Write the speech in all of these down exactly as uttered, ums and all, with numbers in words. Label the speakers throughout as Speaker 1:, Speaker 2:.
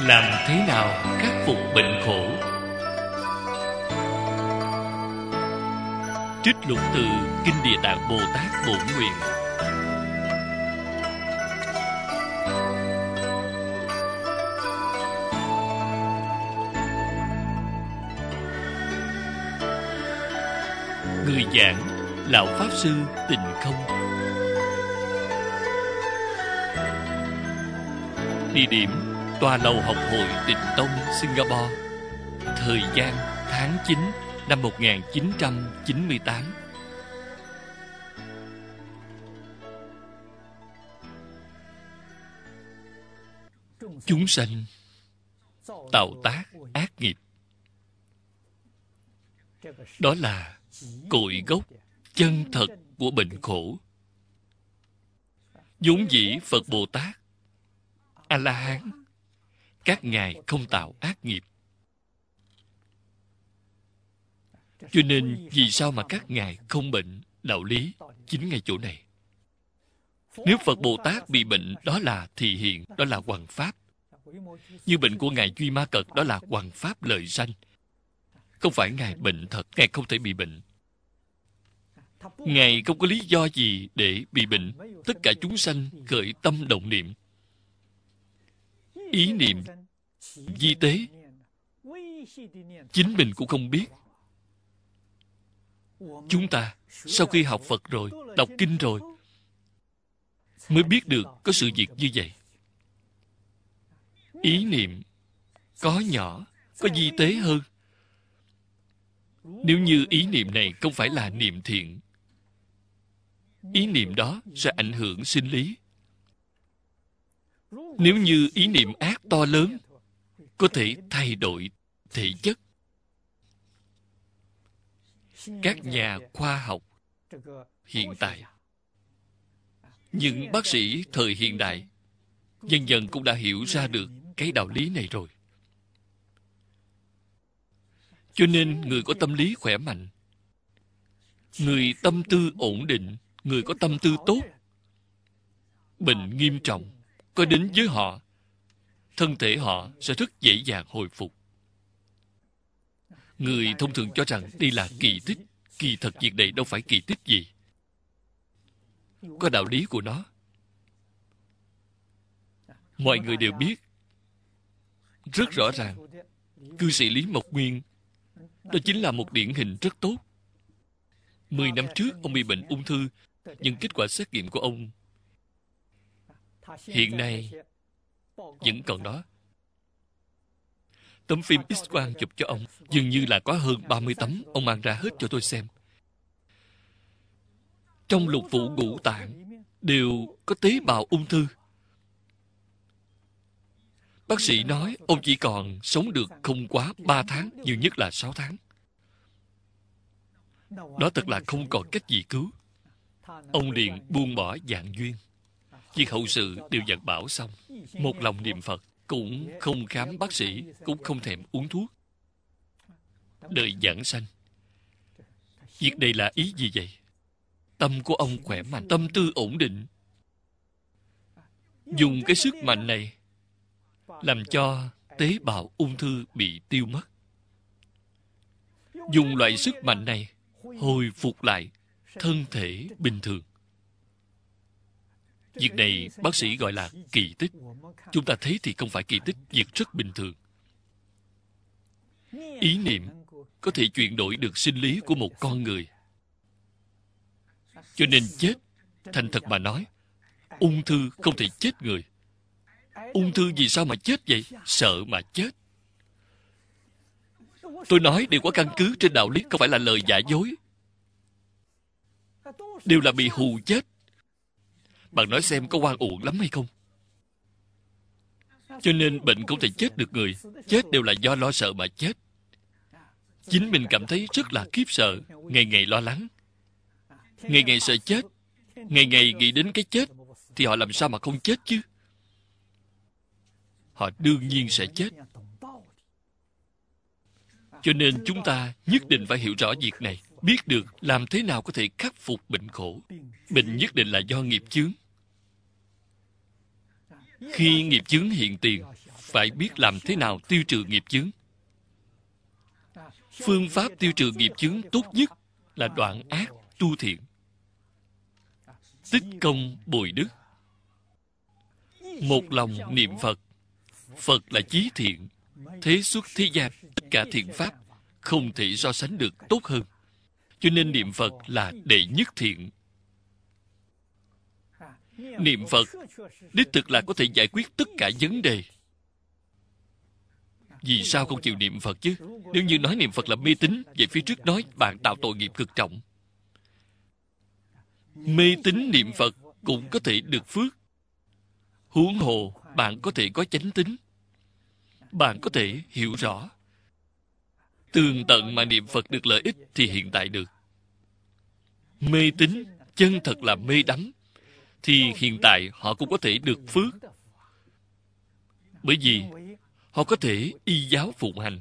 Speaker 1: Làm thế nào khắc phục bệnh khổ? Trích lục từ Kinh Địa Tạng Bồ Tát Bổn Nguyện. Người giảng Lão Pháp Sư Tịnh Không. Địa điểm Tòa lầu học hội Tịnh Tông, Singapore. Thời gian tháng chín năm một nghìn chín trăm chín mươi tám. Chúng sanh tạo tác ác nghiệp, đó là cội gốc chân thật của bệnh khổ. Vốn dĩ Phật Bồ Tát, A-la-hán, các ngài không tạo ác nghiệp. Cho nên vì sao mà các ngài không bệnh? Đạo lý chính ngay chỗ này. Nếu Phật Bồ Tát bị bệnh, đó là thị hiện, đó là hoằng pháp. Như bệnh của ngài Duy Ma Cật, đó là hoằng pháp lợi sanh. Không phải ngài bệnh thật, ngài không thể bị bệnh. Ngài không có lý do gì để bị bệnh. Tất cả chúng sanh khởi tâm động niệm, ý niệm vi tế, chính mình cũng không biết. Chúng ta sau khi học Phật rồi, đọc kinh rồi, mới biết được có sự việc như vậy. Ý niệm có nhỏ, có vi tế hơn. Nếu như ý niệm này không phải là niệm thiện, ý niệm đó sẽ ảnh hưởng sinh lý. Nếu như ý niệm ác to lớn, có thể thay đổi thể chất. Các nhà khoa học hiện tại, những bác sĩ thời hiện đại, dần dần cũng đã hiểu ra được cái đạo lý này rồi. Cho nên người có tâm lý khỏe mạnh, người tâm tư ổn định, người có tâm tư tốt, bệnh nghiêm trọng có đến với họ, thân thể họ sẽ rất dễ dàng hồi phục. Người thông thường cho rằng đây là kỳ tích. Kỳ thật việc này đâu phải kỳ tích gì, có đạo lý của nó. Mọi người đều biết rất rõ ràng. Cư sĩ Lý Mộc Nguyên, đó chính là một điển hình rất tốt. Mười năm trước ông bị bệnh ung thư, nhưng kết quả xét nghiệm của ông hiện nay vẫn còn đó. Tấm phim X-quang chụp cho ông dường như là có hơn ba mươi tấm. Ông mang ra hết cho tôi xem. Trong lục phủ ngũ tạng đều có tế bào ung thư. Bác sĩ nói ông chỉ còn sống được không quá ba tháng, nhiều nhất là sáu tháng. Đó thật là không còn cách gì cứu. Ông liền buông bỏ dạng duyên. Việc hậu sự đều dặn bảo xong, một lòng niệm Phật, cũng không khám bác sĩ, cũng không thèm uống thuốc. Đời giảng sanh. Việc này là ý gì vậy? Tâm của ông khỏe mạnh, tâm tư ổn định. Dùng cái sức mạnh này làm cho tế bào ung thư bị tiêu mất. Dùng loại sức mạnh này hồi phục lại thân thể bình thường. Việc này bác sĩ gọi là kỳ tích. Chúng ta thấy thì không phải kỳ tích, việc rất bình thường. Ý niệm có thể chuyển đổi được sinh lý của một con người. Cho nên chết, thành thật mà nói, ung thư không thể chết người. Ung thư vì sao mà chết vậy? Sợ mà chết. Tôi nói đều có căn cứ trên đạo lý, không phải là lời giả dối. Đều là bị hù chết. Bạn nói xem có oan uổng lắm hay không? Cho nên bệnh không thể chết được người. Chết đều là do lo sợ mà chết. Chính mình cảm thấy rất là khiếp sợ, ngày ngày lo lắng, ngày ngày sợ chết, ngày ngày nghĩ đến cái chết, thì họ làm sao mà không chết chứ? Họ đương nhiên sẽ chết. Cho nên chúng ta nhất định phải hiểu rõ việc này, biết được làm thế nào có thể khắc phục bệnh khổ. Bệnh nhất định là do nghiệp chướng. Khi nghiệp chướng hiện tiền, phải biết làm thế nào tiêu trừ nghiệp chướng. Phương pháp tiêu trừ nghiệp chướng tốt nhất là đoạn ác tu thiện, tích công bồi đức. Một lòng niệm Phật. Phật là chí thiện, thế xuất thế gian tất cả thiện pháp không thể so sánh được tốt hơn. Cho nên niệm Phật là đệ nhất thiện. Niệm Phật đích thực là có thể giải quyết tất cả vấn đề. Vì sao không chịu niệm Phật chứ? Nếu như nói niệm Phật là mê tín, vậy phía trước nói bạn tạo tội nghiệp cực trọng. Mê tín niệm Phật cũng có thể được phước. Huống hồ bạn có thể có chánh tín. Bạn có thể hiểu rõ. Tường tận mà niệm Phật được lợi ích thì hiện tại được. Mê tín, chân thật là mê đắm, thì hiện tại họ cũng có thể được phước. Bởi vì họ có thể y giáo phụng hành.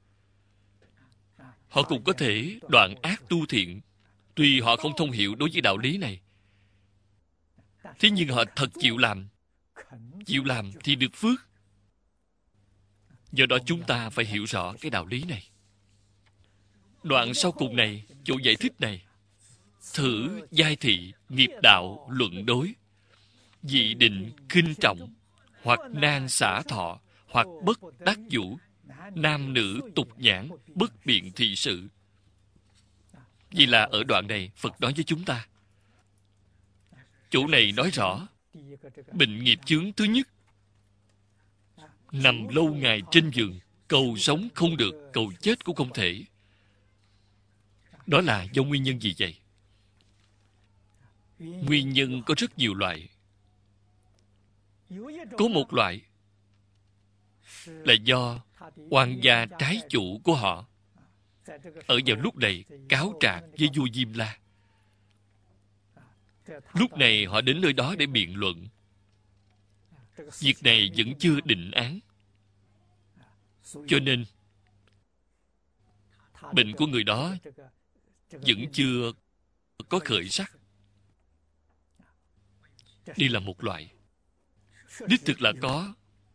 Speaker 1: Họ cũng có thể đoạn ác tu thiện. Tuy họ không thông hiểu đối với đạo lý này, thế nhưng họ thật chịu làm. Chịu làm thì được phước. Do đó chúng ta phải hiểu rõ cái đạo lý này. Đoạn sau cùng này, chỗ giải thích này: thử giai thị, nghiệp đạo luận đối, dị định khinh trọng, hoặc nan xả thọ, hoặc bất đắc vũ, nam nữ tục nhãn, bất biện thị sự. Vì là ở đoạn này Phật nói với chúng ta. Chỗ này nói rõ bệnh nghiệp chướng thứ nhất, nằm lâu ngày trên giường, cầu sống không được, cầu chết cũng không thể. Đó là do nguyên nhân gì vậy? Nguyên nhân có rất nhiều loại. Có một loại là do oan gia trái chủ của họ ở vào lúc này cáo trạng với vua Diêm La. Lúc này họ đến nơi đó để biện luận. Việc này vẫn chưa định án. Cho nên bệnh của người đó vẫn chưa có khởi sắc. Đây là một loại. Đích thực là có.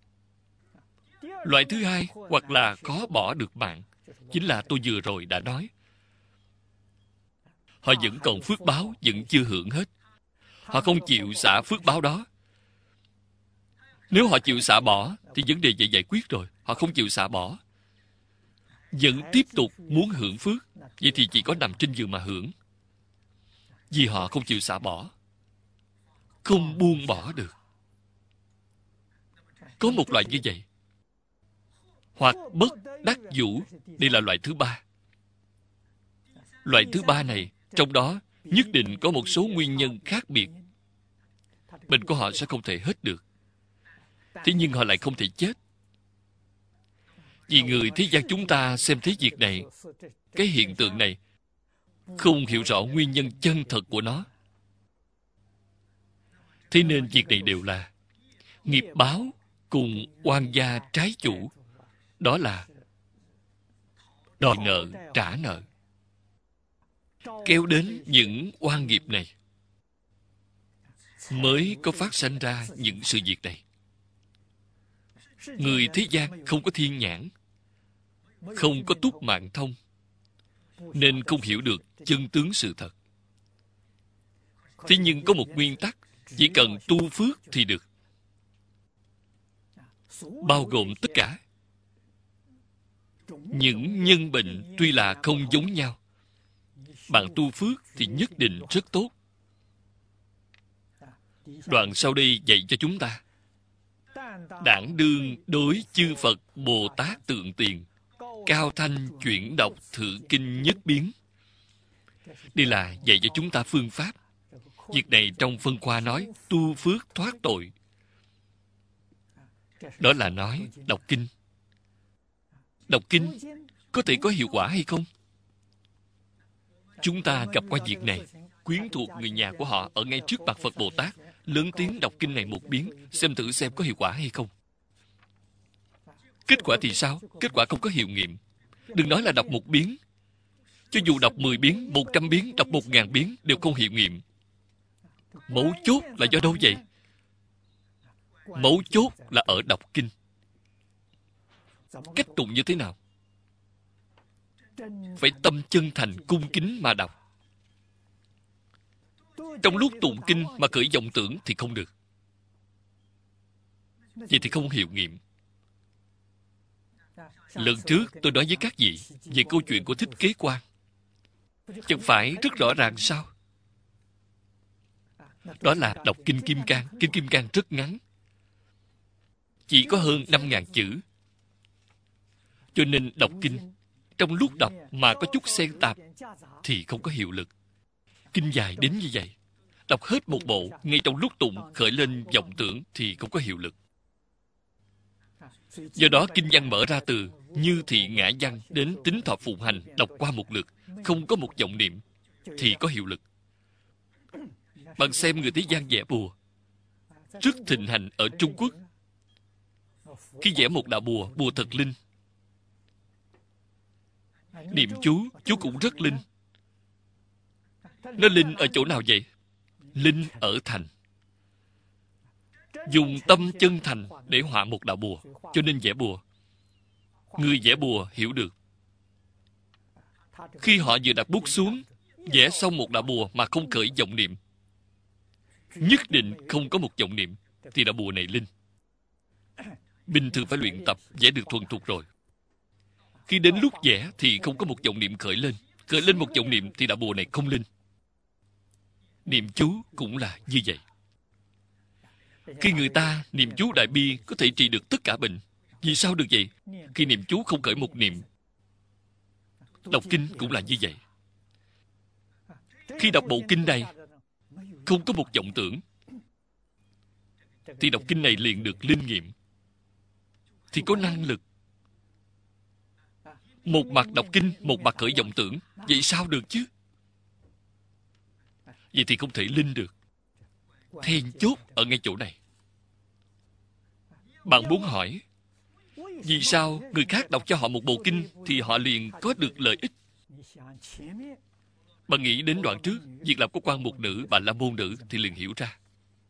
Speaker 1: Loại thứ hai, hoặc là khó bỏ được mạng, chính là tôi vừa rồi đã nói. Họ vẫn còn phước báo, vẫn chưa hưởng hết. Họ không chịu xả phước báo đó. Nếu họ chịu xả bỏ, thì vấn đề vậy giải quyết rồi. Họ không chịu xả bỏ, vẫn tiếp tục muốn hưởng phước, vậy thì chỉ có nằm trên giường mà hưởng. Vì họ không chịu xả bỏ, không buông bỏ được. Có một loại như vậy. Hoặc bất đắc vũ, đây là loại thứ ba. Loại thứ ba này, trong đó nhất định có một số nguyên nhân khác biệt. Bệnh của họ sẽ không thể hết được. Thế nhưng họ lại không thể chết. Vì người thế gian chúng ta xem thấy việc này, cái hiện tượng này, không hiểu rõ nguyên nhân chân thật của nó. Thế nên việc này đều là nghiệp báo cùng oan gia trái chủ. Đó là đòi nợ, trả nợ. Kéo đến những oan nghiệp này mới có phát sinh ra những sự việc này. Người thế gian không có thiên nhãn, không có túc mạng thông, nên không hiểu được chân tướng sự thật. Thế nhưng có một nguyên tắc, chỉ cần tu phước thì được. Bao gồm tất cả. Những nhân bệnh tuy là không giống nhau, bạn tu phước thì nhất định rất tốt. Đoạn sau đây dạy cho chúng ta: đảng đương đối chư Phật Bồ Tát tượng tiền, cao thanh chuyển đọc thử kinh nhất biến. Đây là dạy cho chúng ta phương pháp. Việc này trong phân khoa nói tu phước thoát tội. Đó là nói đọc kinh. Đọc kinh có thể có hiệu quả hay không? Chúng ta gặp qua việc này. Quyến thuộc người nhà của họ ở ngay trước mặt Phật Bồ Tát, lớn tiếng đọc kinh này một biến, xem thử xem có hiệu quả hay không. Kết quả thì sao? Kết quả không có hiệu nghiệm. Đừng nói là đọc một biến. Cho dù đọc mười biến, một trăm biến, đọc một ngàn biến đều không hiệu nghiệm. Mấu chốt là do đâu vậy? Mấu chốt là ở đọc kinh. Cách tụng như thế nào? Phải tâm chân thành cung kính mà đọc. Trong lúc tụng kinh mà khởi vọng tưởng thì không được. Vậy thì không hiệu nghiệm. Lần trước tôi nói với các vị về câu chuyện của Thích Kế Quan. Chẳng phải rất rõ ràng sao? Đó là đọc Kinh Kim Cang. Kinh Kim Cang rất ngắn, chỉ có hơn năm ngàn chữ. Cho nên đọc kinh, trong lúc đọc mà có chút xen tạp thì không có hiệu lực. Kinh dài đến như vậy, đọc hết một bộ, ngay trong lúc tụng khởi lên vọng tưởng thì không có hiệu lực. Do đó kinh văn mở ra từ Như Thị Ngã Văn đến Tính Thọ Phụng Hành, đọc qua một lượt, không có một vọng niệm thì có hiệu lực. Bạn xem người thế gian vẽ bùa rất thịnh hành ở Trung Quốc. Khi vẽ một đạo bùa, bùa thật linh. Niệm chú, chú cũng rất linh. Nó linh ở chỗ nào vậy? Linh ở thành. Dùng tâm chân thành để họa một đạo bùa, cho nên vẽ bùa. Người vẽ bùa hiểu được. Khi họ vừa đặt bút xuống, vẽ xong một đạo bùa mà không khởi vọng niệm, nhất định không có một vọng niệm, thì đạo bùa này linh. Bình thường phải luyện tập, vẽ được thuần thục rồi. Khi đến lúc vẽ thì không có một vọng niệm khởi lên. Khởi lên một vọng niệm thì đạo bùa này không linh. Niệm chú cũng là như vậy. Khi người ta niệm chú Đại Bi có thể trị được tất cả bệnh. Vì sao được vậy? Khi niệm chú không khởi một niệm. Đọc kinh cũng là như vậy. Khi đọc bộ kinh này không có một vọng tưởng thì đọc kinh này liền được linh nghiệm, thì có năng lực. Một mặt đọc kinh, một mặt khởi vọng tưởng, vậy sao được chứ? Vậy thì không thể linh được. Then chốt ở ngay chỗ này. Bạn muốn hỏi, vì sao người khác đọc cho họ một bộ kinh thì họ liền có được lợi ích? Bạn nghĩ đến đoạn trước, việc làm của quan mục nữ, bà la môn nữ thì liền hiểu ra.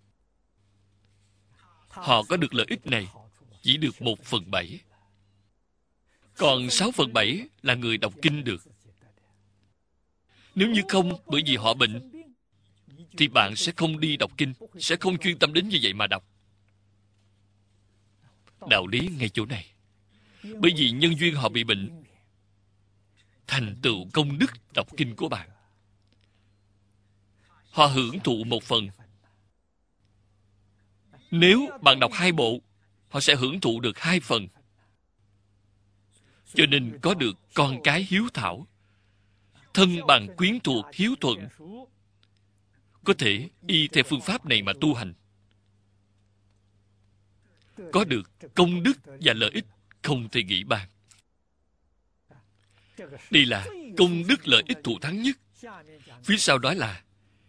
Speaker 1: Họ có được lợi ích này chỉ được một phần bảy. Còn sáu phần bảy là người đọc kinh được. Nếu như không, bởi vì họ bệnh, thì bạn sẽ không đi đọc kinh, sẽ không chuyên tâm đến như vậy mà đọc. Đạo lý ngay chỗ này. Bởi vì nhân duyên họ bị bệnh, thành tựu công đức đọc kinh của bạn. Họ hưởng thụ một phần. Nếu bạn đọc hai bộ, họ sẽ hưởng thụ được hai phần. Cho nên có được con cái hiếu thảo, thân bằng quyến thuộc hiếu thuận, có thể y theo phương pháp này mà tu hành. Có được công đức và lợi ích không thể nghĩ bàn. Đây là công đức lợi ích thù thắng nhất. Phía sau đó là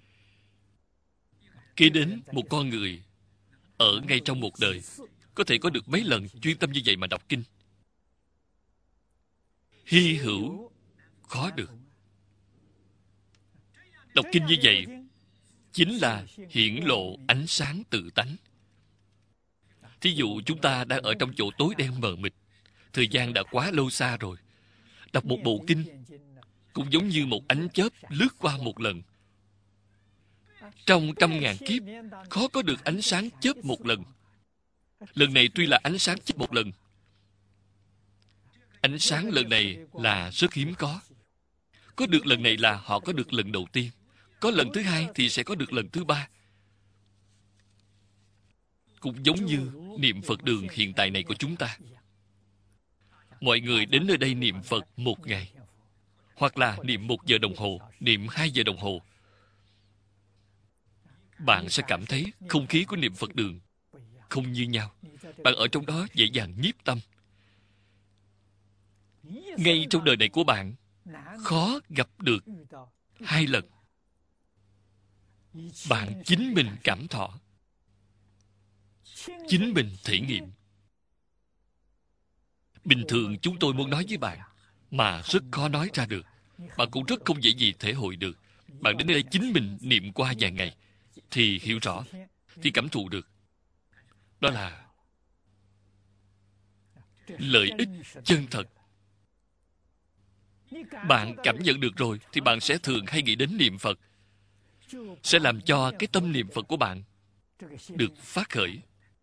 Speaker 1: kế đến một con người ở ngay trong một đời có thể có được mấy lần chuyên tâm như vậy mà đọc kinh. Hy hữu, khó được. Đọc kinh như vậy chính là hiển lộ ánh sáng tự tánh. Thí dụ chúng ta đang ở trong chỗ tối đen mờ mịt, thời gian đã quá lâu xa rồi. Đọc một bộ kinh cũng giống như một ánh chớp lướt qua một lần. Trong trăm ngàn kiếp, khó có được ánh sáng chớp một lần. Lần này tuy là ánh sáng chớp một lần, ánh sáng lần này là rất hiếm có. Có được lần này là họ có được lần đầu tiên. Có lần thứ hai thì sẽ có được lần thứ ba. Cũng giống như niệm Phật đường hiện tại này của chúng ta. Mọi người đến nơi đây niệm Phật một ngày, hoặc là niệm một giờ đồng hồ, niệm hai giờ đồng hồ. Bạn sẽ cảm thấy không khí của niệm Phật đường không như nhau. Bạn ở trong đó dễ dàng nhiếp tâm. Ngay trong đời này của bạn, khó gặp được hai lần. Bạn chính mình cảm thọ, chính mình thể nghiệm. Bình thường chúng tôi muốn nói với bạn, mà rất khó nói ra được. Bạn cũng rất không dễ gì thể hội được. Bạn đến đây chính mình niệm qua vài ngày, thì hiểu rõ, thì cảm thụ được. Đó là lợi ích chân thật. Bạn cảm nhận được rồi thì bạn sẽ thường hay nghĩ đến niệm Phật, sẽ làm cho cái tâm niệm Phật của bạn được phát khởi,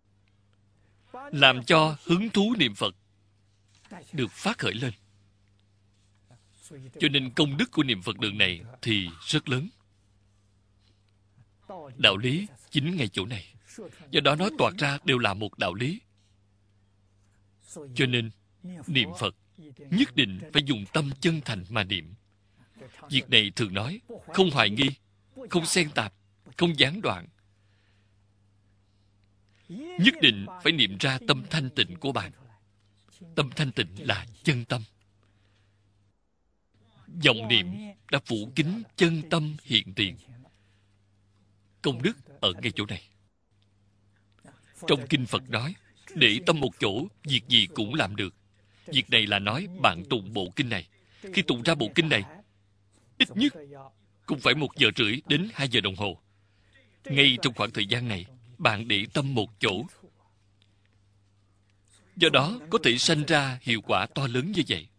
Speaker 1: làm cho hứng thú niệm Phật được phát khởi lên. Cho nên công đức của niệm Phật đường này thì rất lớn. Đạo lý chính ngay chỗ này. Do đó nói toạc ra đều là một đạo lý. Cho nên niệm Phật nhất định phải dùng tâm chân thành mà niệm. Việc này thường nói không hoài nghi, không xen tạp, không gián đoạn. Nhất định phải niệm ra tâm thanh tịnh của bạn. Tâm thanh tịnh là chân tâm. Dòng niệm đã phủ kín chân tâm hiện tiền. Công đức ở ngay chỗ này. Trong kinh Phật nói, để tâm một chỗ, việc gì cũng làm được. Việc này là nói bạn tụng bộ kinh này. Khi tụng ra bộ kinh này, ít nhất cũng phải một giờ rưỡi đến hai giờ đồng hồ. Ngay trong khoảng thời gian này, bạn để tâm một chỗ. Do đó, có thể sanh ra hiệu quả to lớn như vậy.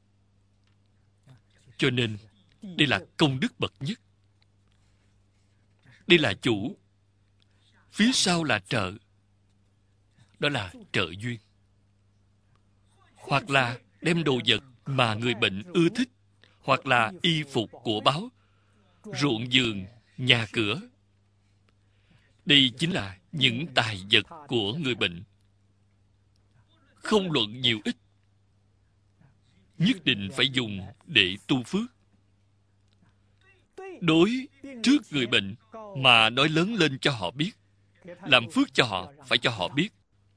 Speaker 1: Cho nên, đây là công đức bậc nhất. Đây là chủ. Phía sau là trợ. Đó là trợ duyên. Hoặc là đem đồ vật mà người bệnh ưa thích, hoặc là y phục của báo, ruộng vườn, nhà cửa. Đây chính là những tài vật của người bệnh. Không luận nhiều ít, nhất định phải dùng để tu phước. Đối trước người bệnh mà nói lớn lên cho họ biết, làm phước cho họ, phải cho họ biết.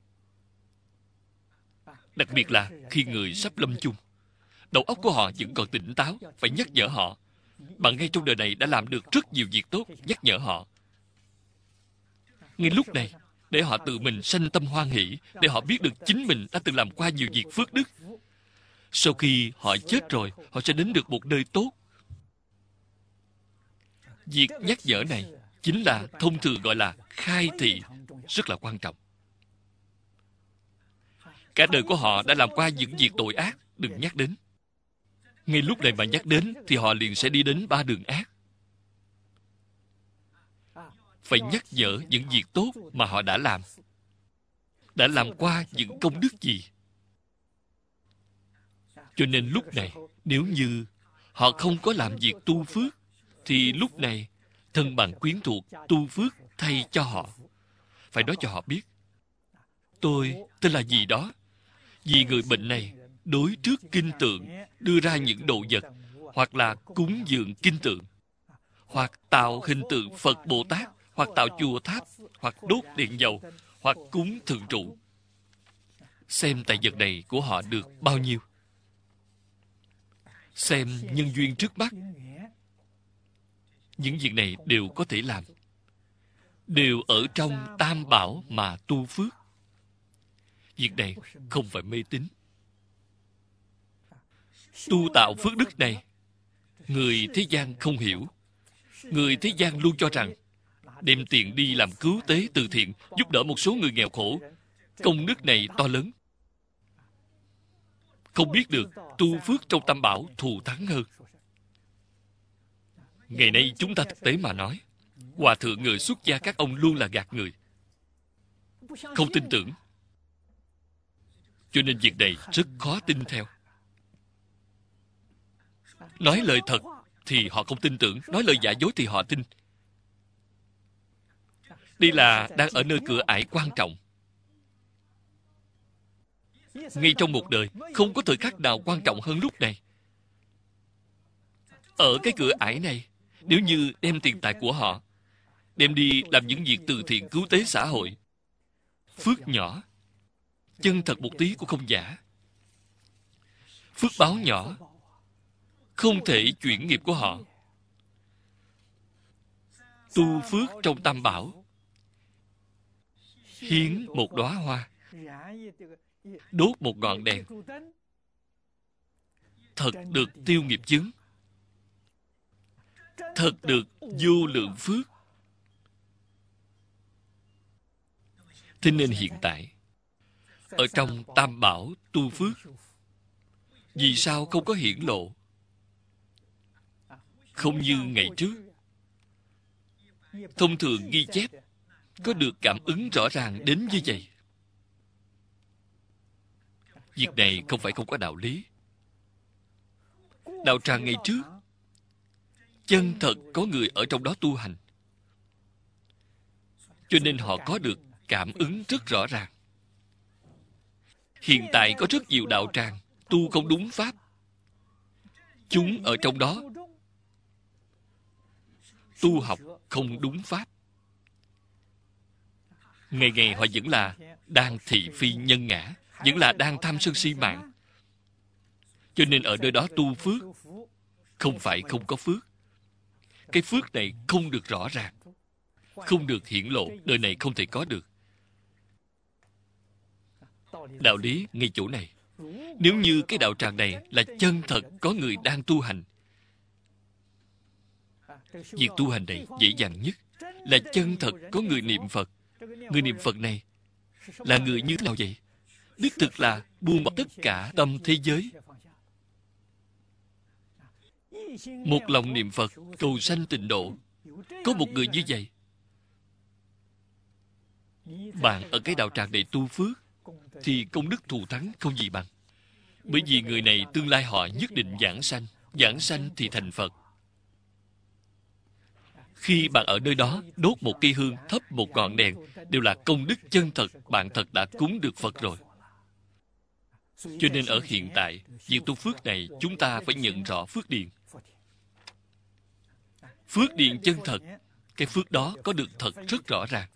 Speaker 1: Đặc biệt là khi người sắp lâm chung, đầu óc của họ vẫn còn tỉnh táo, phải nhắc nhở họ. Bạn ngay trong đời này đã làm được rất nhiều việc tốt, nhắc nhở họ. Ngay lúc này, để họ tự mình sanh tâm hoan hỷ, để họ biết được chính mình đã từng làm qua nhiều việc phước đức. Sau khi họ chết rồi, họ sẽ đến được một nơi tốt. Việc nhắc nhở này chính là thông thường gọi là khai thị, rất là quan trọng. Cả đời của họ đã làm qua những việc tội ác, đừng nhắc đến. Ngay lúc này mà nhắc đến thì họ liền sẽ đi đến ba đường ác. Phải nhắc nhở những việc tốt mà họ đã làm, đã làm qua những công đức gì. Cho nên lúc này, nếu như họ không có làm việc tu phước, thì lúc này thân bằng quyến thuộc tu phước thay cho họ. Phải nói cho họ biết, tôi tên là gì đó, vì người bệnh này đối trước kinh tượng đưa ra những đồ vật, hoặc là cúng dường kinh tượng, hoặc tạo hình tượng Phật Bồ Tát, hoặc tạo chùa tháp, hoặc đốt điện dầu, hoặc cúng thượng trụ. Xem tài vật này của họ được bao nhiêu. Xem nhân duyên trước mắt. Những việc này đều có thể làm. Đều ở trong Tam Bảo mà tu phước. Việc này không phải mê tín. Tu tạo phước đức này, người thế gian không hiểu. Người thế gian luôn cho rằng đem tiền đi làm cứu tế từ thiện, giúp đỡ một số người nghèo khổ, công đức này to lớn. Không biết được tu phước trong Tam Bảo thù thắng hơn. Ngày nay chúng ta thực tế mà nói, hòa thượng người xuất gia các ông luôn là gạt người, không tin tưởng. Cho nên việc này rất khó tin theo. Nói lời thật thì họ không tin tưởng, nói lời giả dối thì họ tin. Đây là đang ở nơi cửa ải quan trọng. Ngay trong một đời, không có thời khắc nào quan trọng hơn lúc này. Ở cái cửa ải này, nếu như đem tiền tài của họ, đem đi làm những việc từ thiện cứu tế xã hội, phước nhỏ, chân thật một tí cũng không giả. Phước báo nhỏ, không thể chuyển nghiệp của họ. Tu phước trong Tam Bảo, hiến một đóa hoa, đốt một ngọn đèn, thật được tiêu nghiệp chướng, thật được vô lượng phước. Thế nên hiện tại, ở trong Tam Bảo tu phước. Vì sao không có hiển lộ? Không như ngày trước. Thông thường ghi chép có được cảm ứng rõ ràng đến như vậy. Việc này không phải không có đạo lý. Đạo tràng ngày trước, chân thật có người ở trong đó tu hành, cho nên họ có được cảm ứng rất rõ ràng. Hiện tại có rất nhiều đạo tràng tu không đúng pháp. Chúng ở trong đó tu học không đúng pháp. Ngày ngày họ vẫn là đang thị phi nhân ngã, vẫn là đang tham sân si mạng. Cho nên ở nơi đó tu phước không phải không có phước. Cái phước này không được rõ ràng, không được hiển lộ, đời này không thể có được. Đạo lý ngay chỗ này. Nếu như cái đạo tràng này là chân thật có người đang tu hành, việc tu hành này dễ dàng nhất là chân thật có người niệm Phật. Người niệm Phật này là người như thế nào vậy? Đích thực là buông bỏ tất cả tâm thế giới, một lòng niệm Phật cầu sanh tịnh độ. Có một người như vậy, bạn ở cái đạo tràng này tu phước thì công đức thù thắng không gì bằng. Bởi vì người này tương lai họ nhất định giảng sanh. Giảng sanh thì thành Phật. Khi bạn ở nơi đó đốt một cây hương, thắp một ngọn đèn, đều là công đức chân thật, bạn thật đã cúng được Phật rồi. Cho nên ở hiện tại, việc tu phước này chúng ta phải nhận rõ phước điền. Phước điền chân thật, cái phước đó có được thật rất rõ ràng.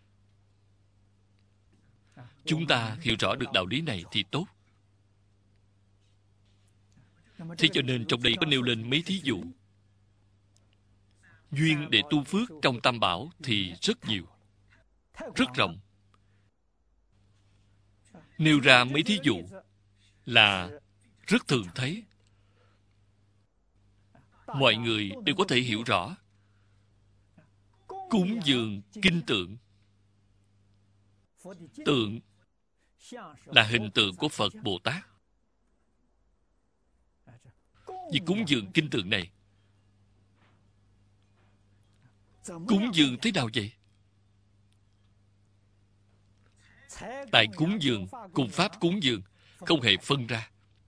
Speaker 1: Chúng ta hiểu rõ được đạo lý này thì tốt. Thế cho nên trong đây có nêu lên mấy thí dụ. Duyên để tu phước trong Tam Bảo thì rất nhiều, rất rộng. Nêu ra mấy thí dụ là rất thường thấy. Mọi người đều có thể hiểu rõ. Cúng dường kinh tượng. Tượng là hình tượng của Phật Bồ Tát. Vì cúng dường kinh tượng này, cúng dường thế nào vậy? Tài cúng dường cùng pháp cúng dường không hề phân ra.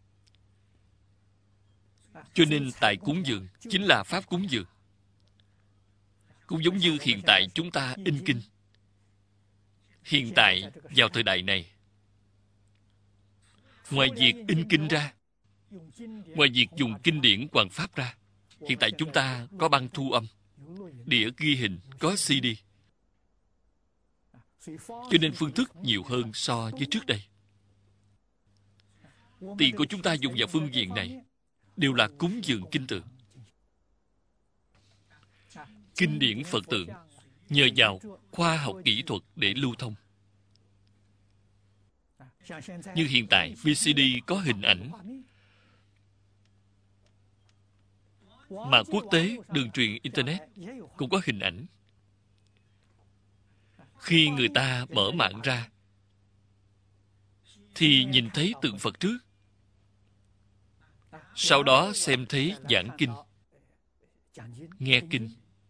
Speaker 1: Cho nên tài cúng dường chính là pháp cúng dường. Cũng giống như hiện tại chúng ta in kinh. Hiện tại, vào thời đại này, ngoài việc in kinh ra, ngoài việc dùng kinh điển hoàn pháp ra, hiện tại chúng ta có băng thu âm, đĩa ghi hình, có xê đê. Cho nên phương thức nhiều hơn so với trước đây. Tiền của chúng ta dùng vào phương diện này đều là cúng dường kinh tượng. Kinh điển Phật tượng nhờ vào khoa học kỹ thuật để lưu thông. Như hiện tại vê xê đê có hình ảnh, mà quốc tế đường truyền Internet cũng có hình ảnh. Khi người ta mở mạng ra thì nhìn thấy tượng Phật trước, sau đó xem thấy giảng kinh, nghe kinh.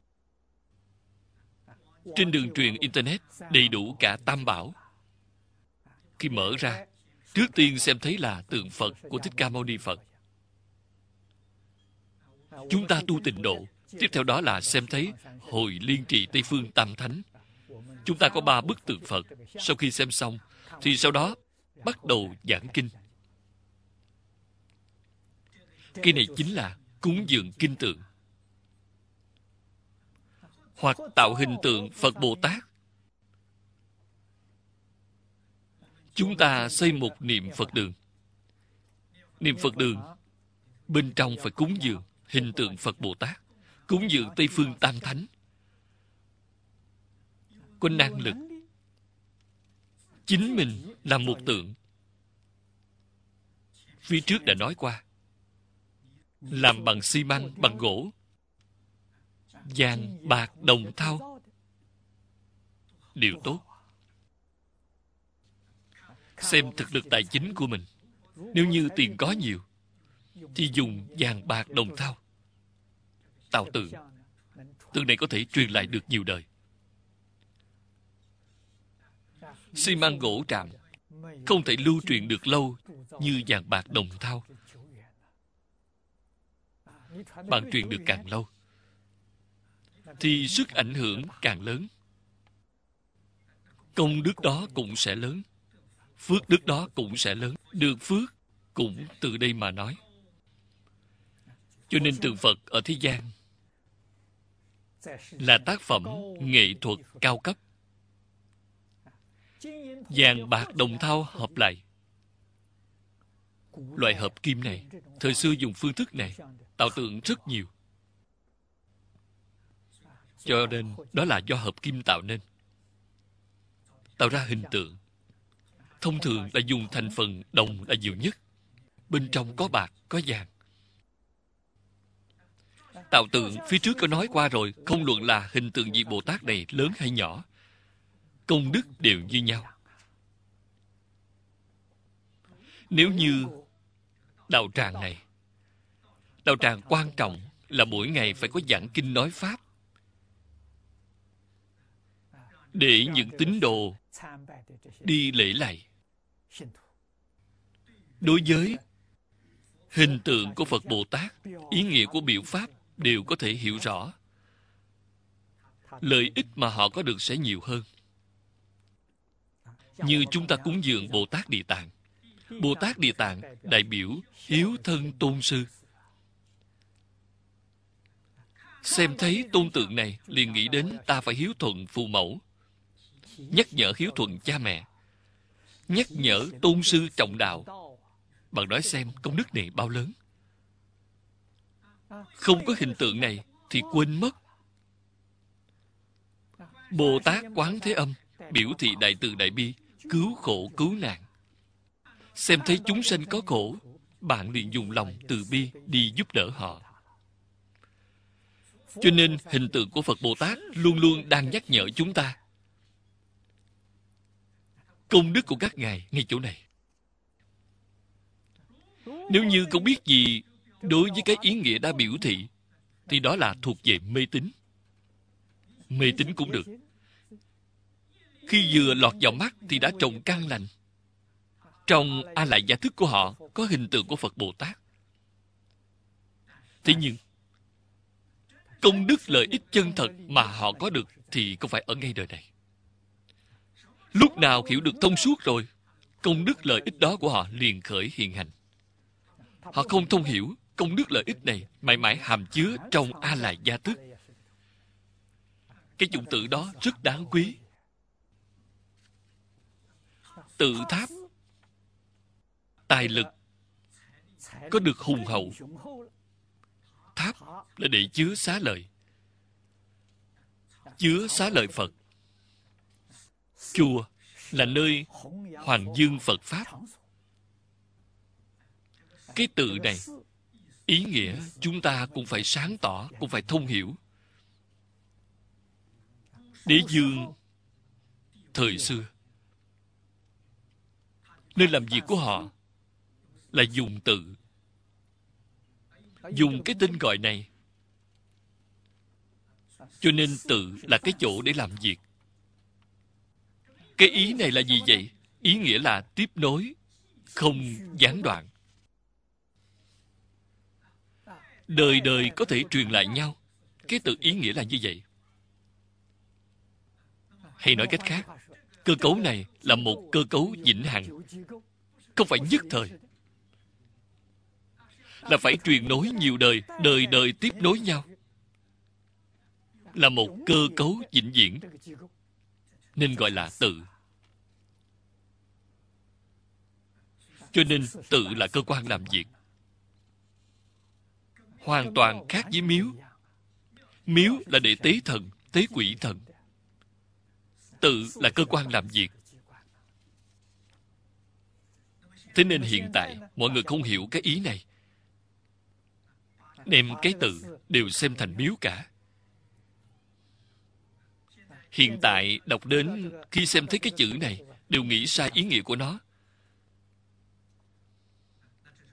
Speaker 1: Trên đường truyền Internet đầy đủ cả Tam Bảo. Khi mở ra, trước tiên xem thấy là tượng Phật của Thích Ca Mâu Ni Phật. Chúng ta tu tịnh độ, tiếp theo đó là xem thấy Hồi Liên Trì Tây Phương Tam Thánh. Chúng ta có ba bức tượng Phật. Sau khi xem xong, thì sau đó bắt đầu giảng kinh. Cái này chính là cúng dường kinh tượng. Hoặc tạo hình tượng Phật Bồ Tát. Chúng ta xây một niệm Phật đường. Niệm Phật đường, bên trong phải cúng dường hình tượng Phật Bồ Tát, cúng dường Tây Phương Tam Thánh. Có năng lực. Chính mình là một tượng. Phía trước đã nói qua. Làm bằng xi măng, bằng gỗ, vàng, bạc, đồng, thau đều tốt. xem thực lực tài chính của mình. Nếu như tiền có nhiều thì dùng vàng bạc đồng thau tạo tượng. Tượng này có thể truyền lại được nhiều đời. Xi măng gỗ tràm không thể lưu truyền được lâu như vàng bạc đồng thau. Bạn truyền được càng lâu thì sức ảnh hưởng càng lớn. Công đức đó cũng sẽ lớn, phước đức đó cũng sẽ lớn. Được phước cũng từ đây mà nói. Cho nên tượng Phật ở thế gian là tác phẩm nghệ thuật cao cấp. Vàng bạc đồng thau hợp lại. Loại hợp kim này, thời xưa dùng phương thức này tạo tượng rất nhiều. Cho nên đó là do hợp kim tạo nên. Tạo ra hình tượng. Thông thường là dùng thành phần đồng là nhiều nhất. Bên trong có bạc, có vàng. Tạo tượng phía trước có nói qua rồi, không luận là hình tượng vị Bồ Tát này lớn hay nhỏ, công đức đều như nhau. Nếu như đạo tràng này, đạo tràng quan trọng là mỗi ngày phải có giảng kinh nói pháp, để những tín đồ đi lễ lạy. Đối với hình tượng của Phật Bồ Tát, ý nghĩa của biểu pháp đều có thể hiểu rõ. Lợi ích mà họ có được sẽ nhiều hơn. Như chúng ta cúng dường Bồ Tát Địa Tạng. Bồ Tát Địa Tạng đại biểu hiếu thân tôn sư. Xem thấy tôn tượng này liền nghĩ đến ta phải hiếu thuận phụ mẫu, nhắc nhở hiếu thuận cha mẹ, nhắc nhở tôn sư trọng đạo. Bạn nói xem công đức này bao lớn. Không có hình tượng này thì quên mất. Bồ Tát Quán Thế Âm biểu thị đại từ đại bi, cứu khổ cứu nạn. Xem thấy chúng sanh có khổ, bạn liền dùng lòng từ bi đi giúp đỡ họ. Cho nên hình tượng của Phật Bồ Tát luôn luôn đang nhắc nhở chúng ta công đức của các ngài ngay chỗ này. Nếu như không biết gì đối với cái ý nghĩa đã biểu thị, thì đó là thuộc về mê tín. Mê tín cũng được. Khi vừa lọt vào mắt thì đã trồng căn lành. Trong A Lại Gia Thức của họ có hình tượng của Phật Bồ Tát. Thế nhưng công đức lợi ích chân thật mà họ có được thì không phải ở ngay đời này. Lúc nào hiểu được thông suốt rồi, công đức lợi ích đó của họ liền khởi hiện hành. Họ không thông hiểu công đức lợi ích này mãi mãi hàm chứa trong A Lại Gia Thức. Cái dụng từ đó rất đáng quý. Tự tháp tài lực có được hùng hậu. Tháp là để chứa xá lợi, chứa xá lợi Phật. Chùa là nơi hoàng dương Phật Pháp. Cái từ này, ý nghĩa chúng ta cũng phải sáng tỏ, cũng phải thông hiểu. Đế Dương thời xưa, nơi làm việc của họ là dùng tự, dùng cái tên gọi này. Cho nên tự là cái chỗ để làm việc. Cái ý này là gì vậy? Ý nghĩa là tiếp nối, không gián đoạn. Đời đời có thể truyền lại nhau. Cái từ ý nghĩa là như vậy. Hay nói cách khác, cơ cấu này là một cơ cấu vĩnh hằng, không phải nhất thời. Là phải truyền nối nhiều đời, đời đời tiếp nối nhau. Là một cơ cấu vĩnh viễn, nên gọi là tự. Cho nên tự là cơ quan làm việc. Hoàn toàn khác với miếu. Miếu là để tế thần, tế quỷ thần. Tự là cơ quan làm việc. Thế nên hiện tại mọi người không hiểu cái ý này, đem cái tự đều xem thành miếu cả. Hiện tại đọc đến, khi xem thấy cái chữ này đều nghĩ sai ý nghĩa của nó.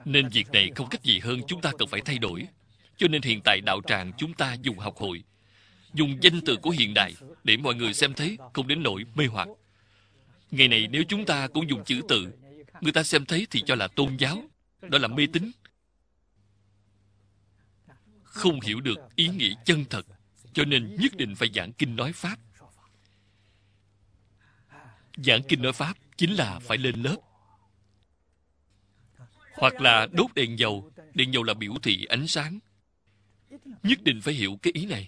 Speaker 1: Nên việc này không cách gì hơn chúng ta cần phải thay đổi. Cho nên hiện tại đạo tràng chúng ta dùng học hội, dùng danh từ của hiện đại để mọi người xem thấy không đến nỗi mê hoặc. Ngày này nếu chúng ta cũng dùng chữ tự, người ta xem thấy thì cho là tôn giáo, đó là mê tín, không hiểu được ý nghĩa chân thật. Cho nên nhất định phải giảng kinh nói Pháp. Giảng kinh nói Pháp chính là phải lên lớp. Hoặc là đốt đèn dầu. Đèn dầu là biểu thị ánh sáng. Nhất định phải hiểu cái ý này.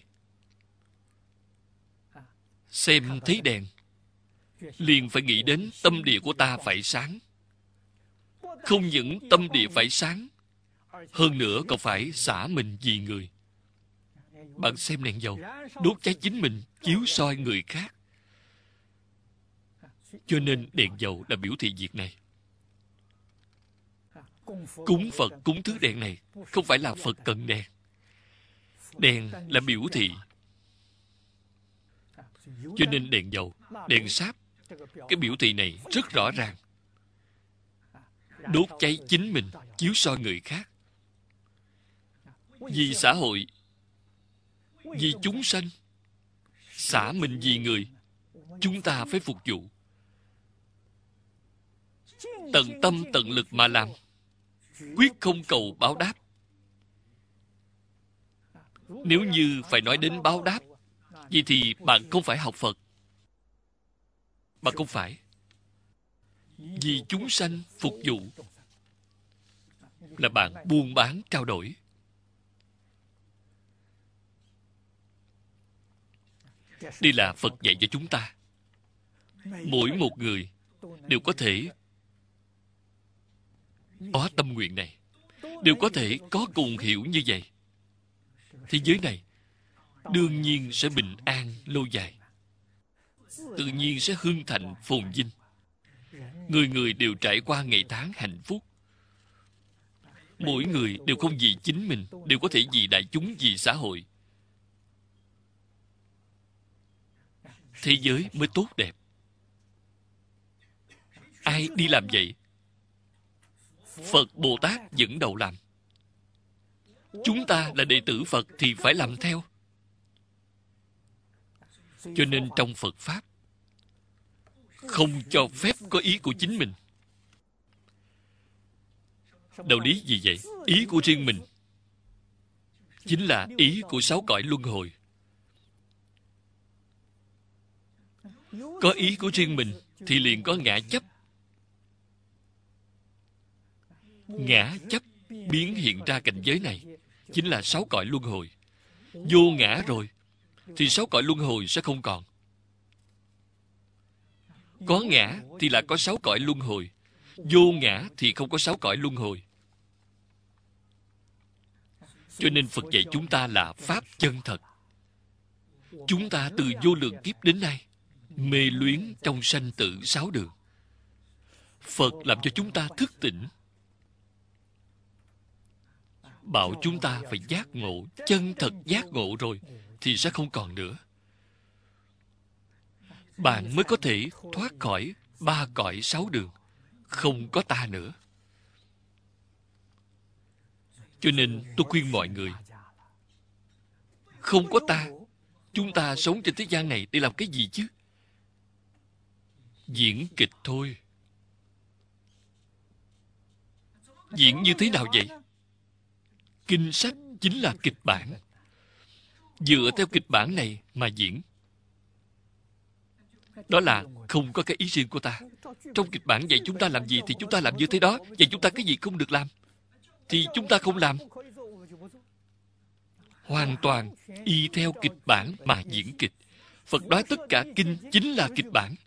Speaker 1: Xem thấy đèn, liền phải nghĩ đến tâm địa của ta phải sáng. Không những tâm địa phải sáng, hơn nữa còn phải xả mình vì người. Bạn xem đèn dầu, đốt cháy chính mình, chiếu soi người khác. Cho nên đèn dầu là biểu thị việc này. Cúng Phật, cúng thứ đèn này không phải là Phật cần đèn. Đèn là biểu thị. Cho nên đèn dầu, đèn sáp, cái biểu thị này rất rõ ràng. Đốt cháy chính mình, chiếu soi người khác. Vì xã hội, vì chúng sanh, xả mình vì người, chúng ta phải phục vụ. Tận tâm tận lực mà làm, quyết không cầu báo đáp. Nếu như phải nói đến báo đáp, vậy thì bạn không phải học Phật. Bạn không phải. Vì chúng sanh phục vụ là bạn buôn bán trao đổi. Đây là Phật dạy cho chúng ta. Mỗi một người đều có thể có tâm nguyện này, đều có thể có cùng hiểu như vậy. Thế giới này đương nhiên sẽ bình an lâu dài, tự nhiên sẽ hưng thịnh phồn vinh. Người người đều trải qua ngày tháng hạnh phúc. Mỗi người đều không vì chính mình, đều có thể vì đại chúng, vì xã hội. Thế giới mới tốt đẹp. Ai đi làm vậy? Phật Bồ Tát dẫn đầu làm. Chúng ta là đệ tử Phật thì phải làm theo. Cho nên trong Phật Pháp không cho phép có ý của chính mình. Đạo lý gì vậy? Ý của riêng mình chính là ý của sáu cõi luân hồi. Có ý của riêng mình thì liền có ngã chấp. Ngã chấp biến hiện ra cảnh giới này chính là sáu cõi luân hồi. Vô ngã rồi thì sáu cõi luân hồi sẽ không còn. Có ngã thì là có sáu cõi luân hồi. Vô ngã thì không có sáu cõi luân hồi. Cho nên Phật dạy chúng ta là Pháp chân thật. Chúng ta từ vô lượng kiếp đến nay mê luyến trong sanh tử sáu đường. Phật làm cho chúng ta thức tỉnh, bảo chúng ta phải giác ngộ. Chân thật giác ngộ rồi thì sẽ không còn nữa. Bạn mới có thể thoát khỏi ba cõi sáu đường, không có ta nữa. Cho nên tôi khuyên mọi người, không có ta, chúng ta sống trên thế gian này để làm cái gì chứ? Diễn kịch thôi. Diễn như thế nào vậy? Kinh sách chính là kịch bản. Dựa theo kịch bản này mà diễn. Đó là không có cái ý riêng của ta. Trong kịch bản dạy chúng ta làm gì thì chúng ta làm như thế đó. Dạy chúng ta cái gì không được làm thì chúng ta không làm. Hoàn toàn y theo kịch bản mà diễn kịch. Phật nói tất cả kinh chính là kịch bản.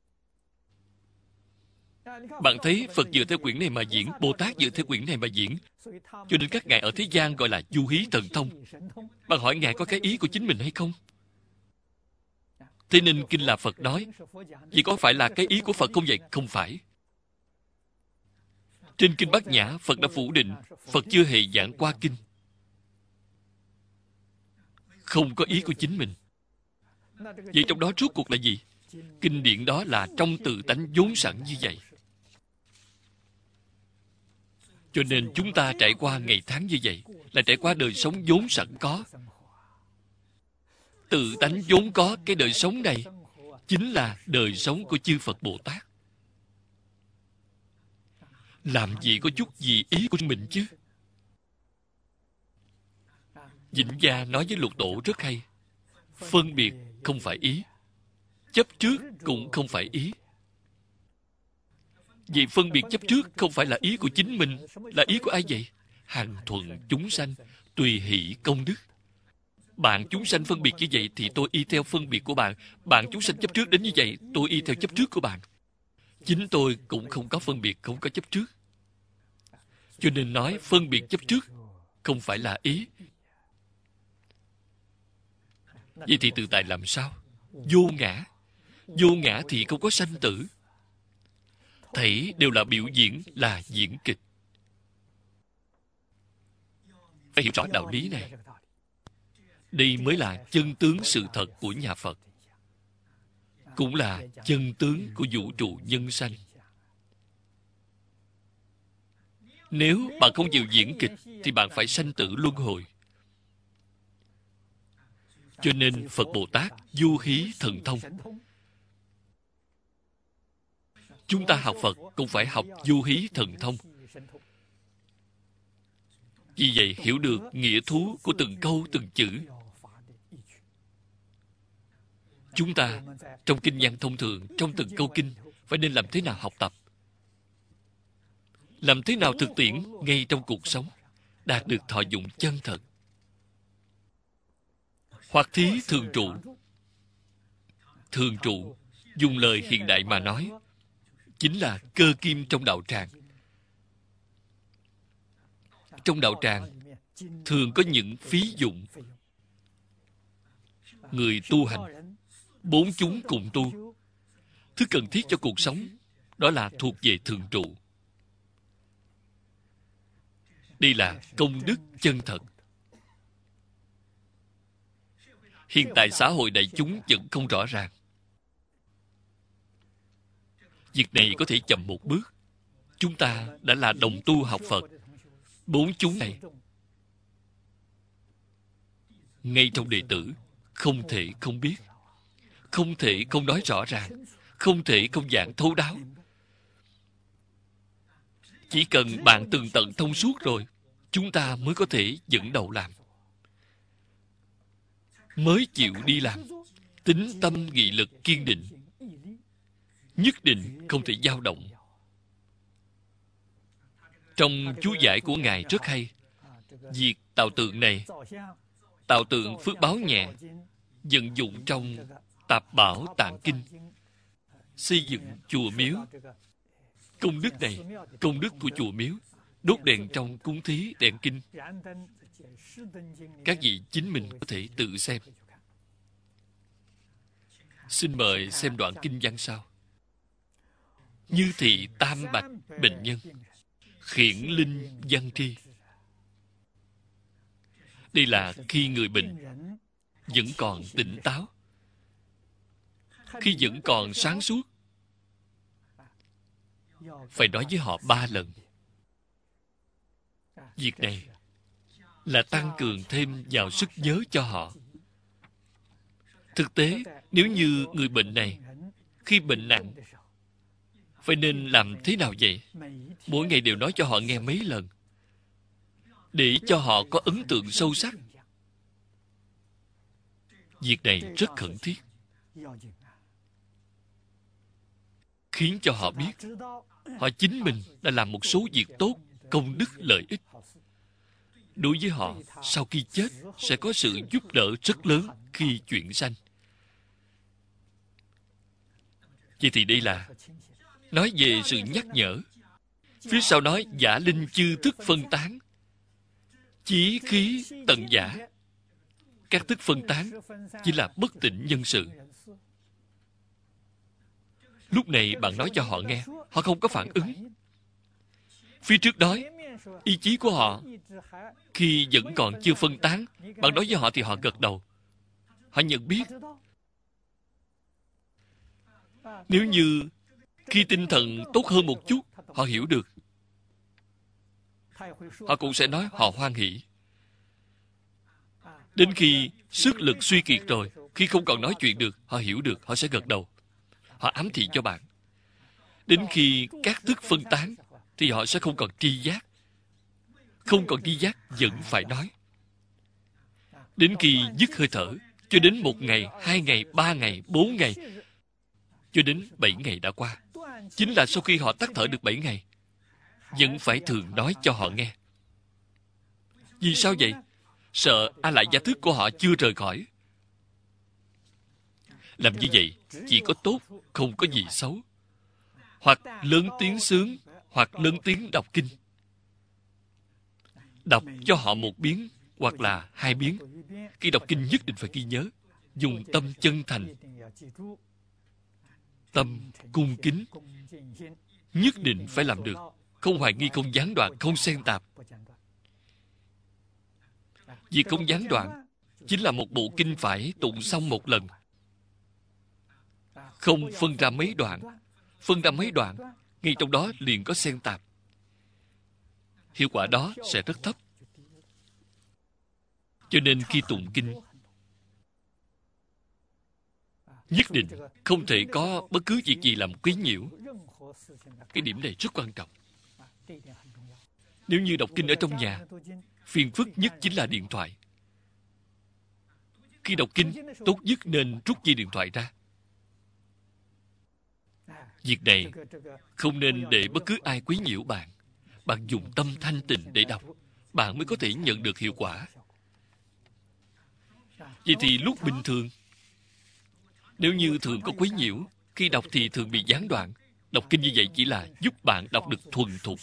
Speaker 1: Bạn thấy Phật dựa theo quyển này mà diễn, Bồ Tát dựa theo quyển này mà diễn. Cho nên các ngài ở thế gian gọi là du hí thần thông. Bạn hỏi ngài có cái ý của chính mình hay không? Thế nên kinh là Phật nói. Vì có phải là cái ý của Phật không vậy? Không phải. Trên kinh Bát Nhã, Phật đã phủ định Phật chưa hề giảng qua kinh. Không có ý của chính mình. Vậy trong đó rốt cuộc là gì? Kinh điển đó là trong tự tánh vốn sẵn như vậy. Cho nên chúng ta trải qua ngày tháng như vậy là trải qua đời sống vốn sẵn có. Tự tánh vốn có cái đời sống này chính là đời sống của chư Phật Bồ Tát. Làm gì có chút gì ý của mình chứ? Vĩnh Gia nói với Lục Tổ rất hay. Phân biệt không phải ý, chấp trước cũng không phải ý. Vì phân biệt chấp trước không phải là ý của chính mình, là ý của ai vậy? Hàng thuận chúng sanh, tùy hỷ công đức. Bạn chúng sanh phân biệt như vậy thì tôi y theo phân biệt của bạn. Bạn chúng sanh chấp trước đến như vậy, tôi y theo chấp trước của bạn. Chính tôi cũng không có phân biệt, không có chấp trước. Cho nên nói phân biệt chấp trước không phải là ý. Vậy thì tự tại làm sao? Vô ngã. Vô ngã thì không có sanh tử. Thảy đều là biểu diễn, là diễn kịch. Phải hiểu rõ đạo lý này. Đây mới là chân tướng sự thật của nhà Phật. Cũng là chân tướng của vũ trụ nhân sanh. Nếu bạn không chịu diễn kịch thì bạn phải sanh tử luân hồi. Cho nên Phật Bồ Tát du hí thần thông. Chúng ta học Phật cũng phải học du hí thần thông. Vì vậy hiểu được nghĩa thú của từng câu từng chữ. Chúng ta trong kinh văn thông thường, trong từng câu kinh phải nên làm thế nào học tập, làm thế nào thực tiễn ngay trong cuộc sống, đạt được thọ dụng chân thật. Hoặc thí thường trụ. Thường trụ, dùng lời hiện đại mà nói, chính là cơ kim trong đạo tràng. Trong đạo tràng thường có những phí dụng. Người tu hành, bốn chúng cùng tu, thứ cần thiết cho cuộc sống, đó là thuộc về thường trụ. Đây là công đức chân thật. Hiện tại xã hội đại chúng vẫn không rõ ràng. Việc này có thể chậm một bước. Chúng ta đã là đồng tu học Phật. Bốn chúng này, ngay trong đệ tử, không thể không biết, không thể không nói rõ ràng, không thể không giảng thấu đáo. Chỉ cần bạn tường tận thông suốt rồi, chúng ta mới có thể dẫn đầu làm, mới chịu đi làm. Tín tâm nghị lực kiên định, nhất định không thể dao động. Trong chú giải của Ngài rất hay. Việc tạo tượng này, tạo tượng phước báo nhẹ, vận dụng trong Tạp Bảo Tạng Kinh, xây dựng chùa miếu. Công đức này, công đức của chùa miếu, đốt đèn trong cúng thí, đèn kinh, các vị chính mình có thể tự xem. Xin mời xem đoạn kinh văn sau. Như thị tam bạch bệnh nhân, khiển linh văn tri. Đây là khi người bệnh vẫn còn tỉnh táo, khi vẫn còn sáng suốt, phải nói với họ ba lần. Việc này là tăng cường thêm vào sức nhớ cho họ. Thực tế, nếu như người bệnh này khi bệnh nặng, phải nên làm thế nào vậy? Mỗi ngày đều nói cho họ nghe mấy lần, để cho họ có ấn tượng sâu sắc. Việc này rất khẩn thiết, khiến cho họ biết họ chính mình đã làm một số việc tốt, công đức lợi ích. Đối với họ, sau khi chết sẽ có sự giúp đỡ rất lớn khi chuyển sanh. Vậy thì đây là nói về sự nhắc nhở. Phía sau nói giả linh chư thức phân tán, chí khí tận giả. Các thức phân tán chỉ là bất tịnh nhân sự. Lúc này bạn nói cho họ nghe, họ không có phản ứng. Phía trước nói ý chí của họ khi vẫn còn chưa phân tán, bạn nói với họ thì họ gật đầu, họ nhận biết. Nếu như khi tinh thần tốt hơn một chút, họ hiểu được. họ cũng sẽ nói họ hoan hỷ. Đến khi sức lực suy kiệt rồi, khi không còn nói chuyện được, họ hiểu được, họ sẽ gật đầu. Họ ám thị cho bạn. Đến khi các thức phân tán, thì họ sẽ không còn tri giác. Không còn tri giác, vẫn phải nói. Đến khi dứt hơi thở, cho đến một ngày, hai ngày, ba ngày, bốn ngày, cho đến bảy ngày đã qua. Chính là sau khi họ tắt thở được bảy ngày, vẫn phải thường nói cho họ nghe. Vì sao vậy? Sợ a lại gia thức của họ chưa rời khỏi. Làm như vậy chỉ có tốt, không có gì xấu. Hoặc lớn tiếng sướng, hoặc lớn tiếng đọc kinh. Đọc cho họ một biến, hoặc là hai biến. Khi đọc kinh nhất định phải ghi nhớ. Dùng tâm chân thành, tâm cung kính, nhất định phải làm được. Không hoài nghi, không gián đoạn, không xen tạp. Việc không gián đoạn chính là một bộ kinh phải tụng xong một lần. Không phân ra mấy đoạn. Phân ra mấy đoạn, ngay trong đó liền có xen tạp. Hiệu quả đó sẽ rất thấp. Cho nên khi tụng kinh, nhất định không thể có bất cứ việc gì làm quấy nhiễu. Cái điểm này rất quan trọng. Nếu như đọc kinh ở trong nhà, phiền phức nhất chính là điện thoại. Khi đọc kinh, tốt nhất nên rút dây điện thoại ra. Việc này không nên để bất cứ ai quấy nhiễu bạn. Bạn dùng tâm thanh tịnh để đọc, bạn mới có thể nhận được hiệu quả. Vậy thì lúc bình thường, nếu như thường có quấy nhiễu, khi đọc thì thường bị gián đoạn. Đọc kinh như vậy chỉ là giúp bạn đọc được thuần thục.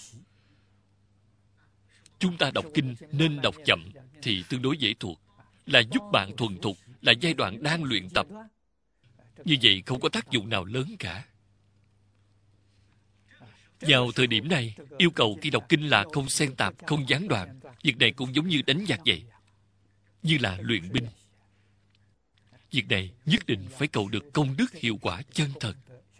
Speaker 1: Chúng ta đọc kinh nên đọc chậm thì tương đối dễ thuộc. Là giúp bạn thuần thục, là giai đoạn đang luyện tập. Như vậy không có tác dụng nào lớn cả. Vào thời điểm này, yêu cầu khi đọc kinh là không xen tạp, không gián đoạn. Việc này cũng giống như đánh giặc vậy. Như là luyện binh. Việc này nhất định phải cầu được công đức hiệu quả chân thật.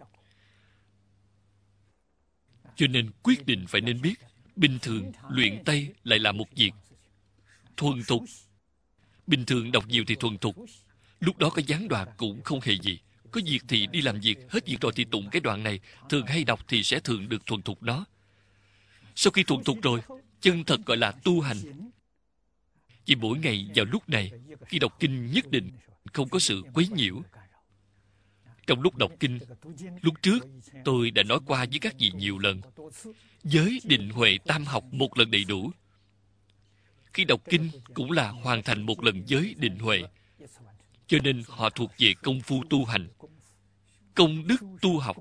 Speaker 1: Cho nên quyết định phải nên biết, bình thường luyện tay lại là một việc thuần thục. Bình thường đọc nhiều thì thuần thục. Lúc đó có gián đoạn cũng không hề gì. Có việc thì đi làm việc, hết việc rồi thì tụng cái đoạn này. Thường hay đọc thì sẽ thường được thuần thục đó. Sau khi thuần thục rồi, chân thật gọi là tu hành. Vì mỗi ngày vào lúc này, khi đọc kinh nhất định không có sự quấy nhiễu. Trong lúc đọc kinh, lúc trước tôi đã nói qua với các vị nhiều lần. Giới định huệ tam học một lần đầy đủ. Khi đọc kinh cũng là hoàn thành một lần giới định huệ. Cho nên họ thuộc về công phu tu hành, công đức tu học.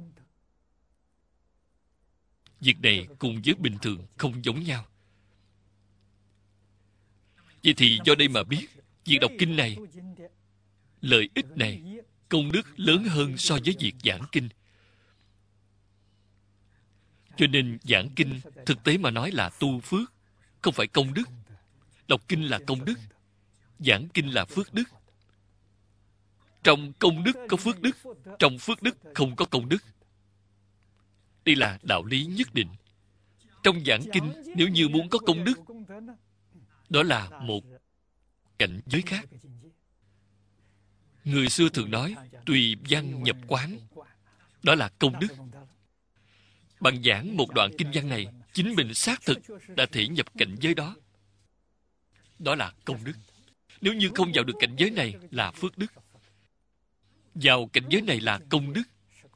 Speaker 1: Việc này cùng với bình thường không giống nhau. Vậy thì do đây mà biết, việc đọc kinh này, lợi ích này, công đức lớn hơn so với việc giảng kinh. Cho nên giảng kinh thực tế mà nói là tu phước, không phải công đức. Đọc kinh là công đức, giảng kinh là phước đức. Trong công đức có phước đức, trong phước đức không có công đức. Đây là đạo lý nhất định. Trong giảng kinh, nếu như muốn có công đức, đó là một cảnh giới khác. Người xưa thường nói, tùy văn nhập quán, đó là công đức. Bạn giảng một đoạn kinh văn này, chính mình xác thực đã thể nhập cảnh giới đó. Đó là công đức. Nếu như không vào được cảnh giới này là phước đức. Vào cảnh giới này là công đức.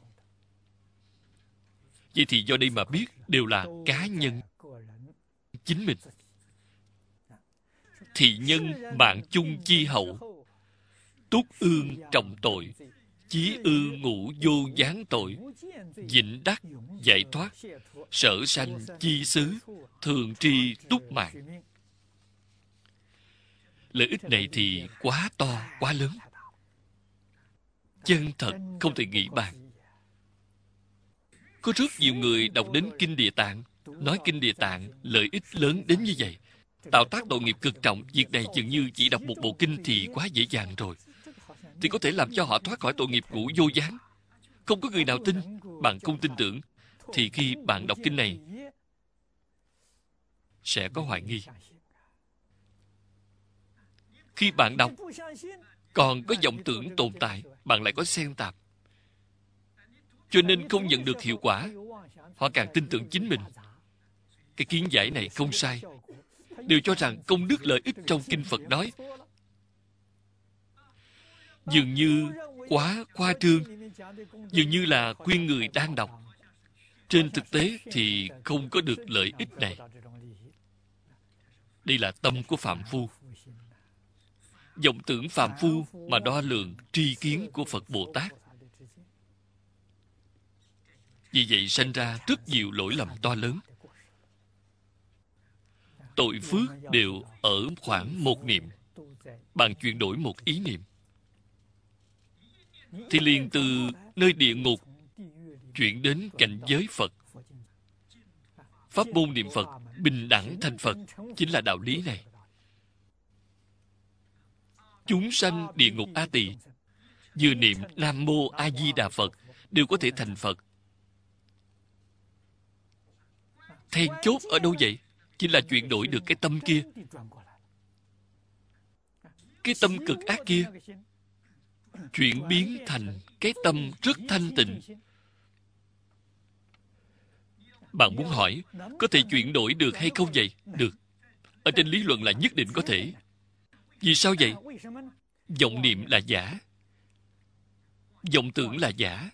Speaker 1: Vậy thì do đây mà biết đều là cá nhân chính mình. Thị nhân mạng chung chi hậu, túc ương trọng tội, chí ư ngũ vô gián tội, vĩnh đắc giải thoát, sở sanh chi xứ, thường tri túc mạng. Lợi ích này thì quá to, quá lớn. Chân thật không thể nghĩ bàn. Có rất nhiều người đọc đến Kinh Địa Tạng, nói Kinh Địa Tạng lợi ích lớn đến như vậy. Tạo tác tội nghiệp cực trọng, việc này dường như chỉ đọc một bộ kinh thì quá dễ dàng rồi. Thì có thể làm cho họ thoát khỏi tội nghiệp cũ vô gián. Không có người nào tin, bạn không tin tưởng, thì khi bạn đọc kinh này, sẽ có hoài nghi. Khi bạn đọc còn có vọng tưởng tồn tại, bạn lại có xen tạp, cho nên không nhận được hiệu quả. Họ càng tin tưởng chính mình. Cái kiến giải này không sai, đều cho rằng công đức lợi ích trong kinh Phật nói dường như quá khoa trương, dường như là khuyên người đang đọc. Trên thực tế thì không có được lợi ích này. Đây là tâm của phàm phu, vọng tưởng phàm phu mà đo lường tri kiến của Phật Bồ Tát. Vì vậy sanh ra rất nhiều lỗi lầm to lớn. Tội phước đều ở khoảng một niệm. Bạn chuyển đổi một ý niệm, thì liền từ nơi địa ngục chuyển đến cảnh giới Phật. Pháp môn niệm Phật bình đẳng thành Phật chính là đạo lý này. Chúng sanh địa ngục A Tỳ vừa niệm Nam Mô A Di Đà Phật đều có thể thành Phật. Then chốt ở đâu vậy? Chính là chuyển đổi được cái tâm kia. Cái tâm cực ác kia chuyển biến thành cái tâm rất thanh tịnh. Bạn muốn hỏi có thể chuyển đổi được hay không vậy? Được. Ở trên lý luận là nhất định có thể. Vì sao vậy? Vọng niệm là giả, vọng tưởng là giả.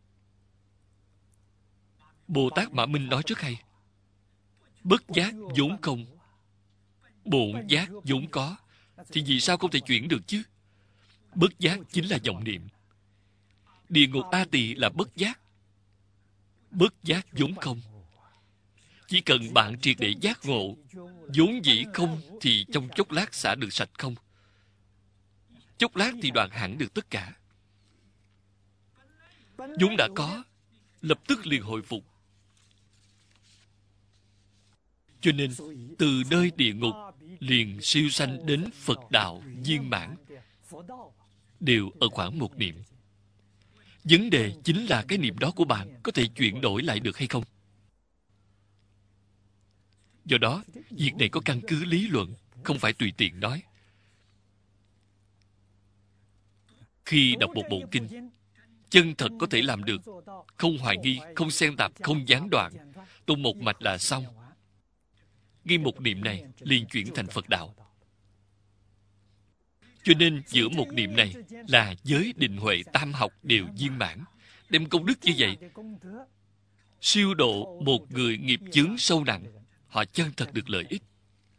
Speaker 1: Bồ Tát Mã Minh nói rất hay. Bất giác vốn không, bổn giác vốn có. Thì vì sao không thể chuyển được chứ? Bất giác chính là vọng niệm. Địa ngục A Tỳ là bất giác. Bất giác vốn không. Chỉ cần bạn triệt để giác ngộ, vốn dĩ không thì trong chốc lát xả được sạch không. Chốc lát thì đoạn hẳn được tất cả. Vốn đã có, lập tức liền hồi phục. Cho nên, từ nơi địa ngục liền siêu sanh đến Phật đạo viên mãn, đều ở khoảng một niệm. Vấn đề chính là cái niệm đó của bạn có thể chuyển đổi lại được hay không? Do đó, việc này có căn cứ lý luận, không phải tùy tiện nói. Khi đọc một bộ kinh, chân thật có thể làm được, không hoài nghi, không xen tạp, không gián đoạn, tu một mạch là xong. Ngay một niệm này liền chuyển thành Phật đạo. Cho nên giữa một niệm này là giới định huệ tam học đều viên mãn. Đem công đức như vậy siêu độ một người nghiệp chướng sâu nặng, họ chân thật được lợi ích.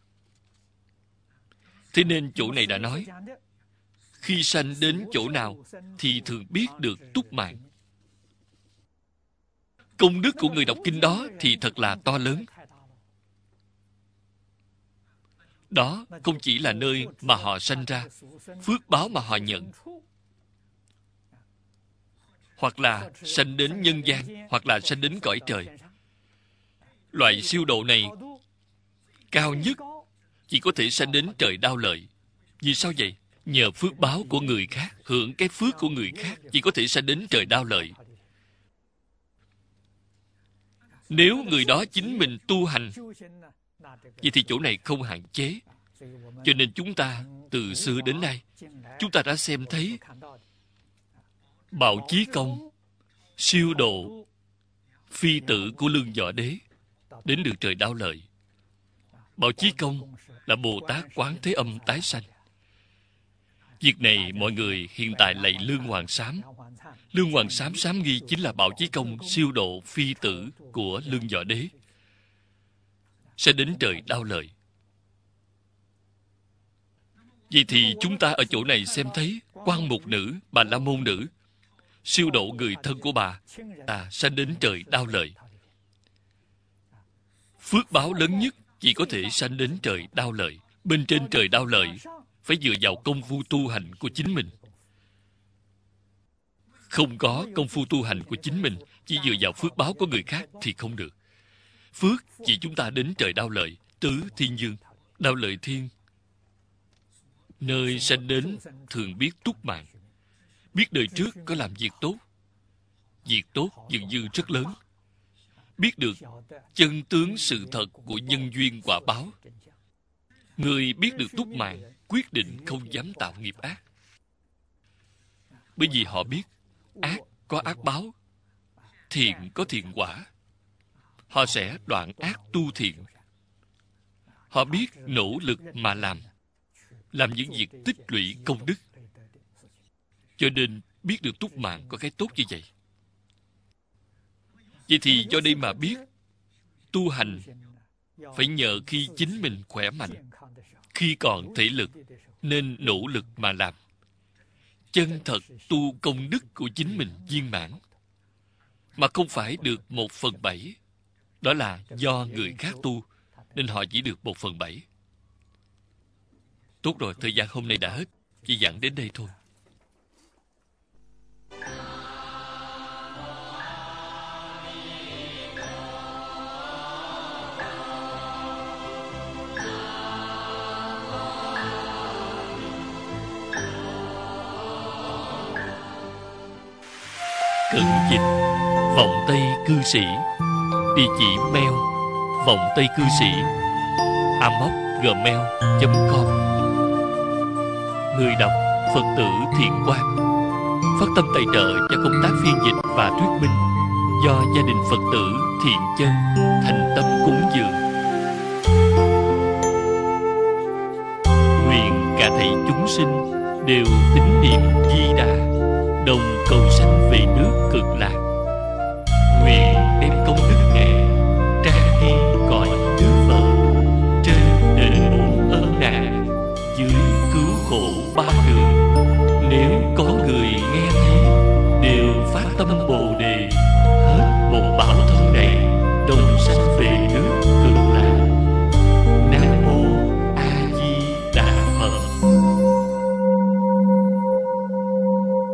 Speaker 1: Thế nên chỗ này đã nói, khi sanh đến chỗ nào thì thường biết được túc mạng. Công đức của người đọc kinh đó thì thật là to lớn. Đó không chỉ là nơi mà họ sanh ra, phước báo mà họ nhận, hoặc là sanh đến nhân gian, hoặc là sanh đến cõi trời. Loại siêu độ này cao nhất chỉ có thể sanh đến trời Đao Lợi. Vì sao vậy? Nhờ phước báo của người khác, hưởng cái phước của người khác, chỉ có thể sanh đến trời Đao Lợi. Nếu người đó chính mình tu hành, vậy thì chỗ này không hạn chế. Cho nên chúng ta từ xưa đến nay, chúng ta đã xem thấy Bạo Chí Công siêu độ phi tử của Lương Võ Đế đến được trời Đao Lợi. Bạo Chí Công là Bồ Tát Quán Thế Âm tái sanh. Việc này mọi người hiện tại lạy Lương Hoàng Sám. Lương Hoàng Sám sám nghi chính là Bạo Chí Công siêu độ phi tử của Lương Võ Đế sẽ đến trời Đao Lợi. Vậy thì chúng ta ở chỗ này xem thấy Quan Mục Nữ, Bà La Môn Nữ siêu độ người thân của bà, à, sanh đến trời Đao Lợi. Phước báo lớn nhất chỉ có thể sanh đến trời Đao Lợi. Bên trên trời Đao Lợi phải dựa vào công phu tu hành của chính mình. Không có công phu tu hành của chính mình, chỉ dựa vào phước báo của người khác thì không được. Phước chỉ chúng ta đến trời Đao Lợi, tứ thiên dương. Đao Lợi thiên, nơi sanh đến thường biết túc mạng, biết đời trước có làm việc tốt. Việc tốt dường như rất lớn. biết được chân tướng sự thật của nhân duyên quả báo. Người biết được túc mạng, quyết định không dám tạo nghiệp ác. Bởi vì họ biết ác có ác báo, thiện có thiện quả. Họ sẽ đoạn ác tu thiện. Họ biết nỗ lực mà làm, làm những việc tích lũy công đức. Cho nên biết được túc mạng có cái tốt như vậy. Vậy thì do đây mà biết tu hành phải nhờ khi chính mình khỏe mạnh, khi còn thể lực, nên nỗ lực mà làm. Chân thật tu công đức của chính mình viên mãn, mà không phải được một phần bảy. Đó là do người khác tu, nên họ chỉ được một phần bảy. Tốt rồi, thời gian hôm nay đã hết, chỉ giảng đến đây thôi. Cận dịch Vọng Tây Cư Sĩ. Địa chỉ mail vọng tây cư sĩ a m o c gmail chấm com. Người đọc Phật tử Thiện Quang. Phát tâm tài trợ cho công tác phiên dịch và thuyết minh do gia đình Phật tử Thiện Chân thành tâm cúng dường. Nguyện cả thảy chúng sinh đều tín niệm Di Đà, đồng cầu sanh về nước Cực Lạc.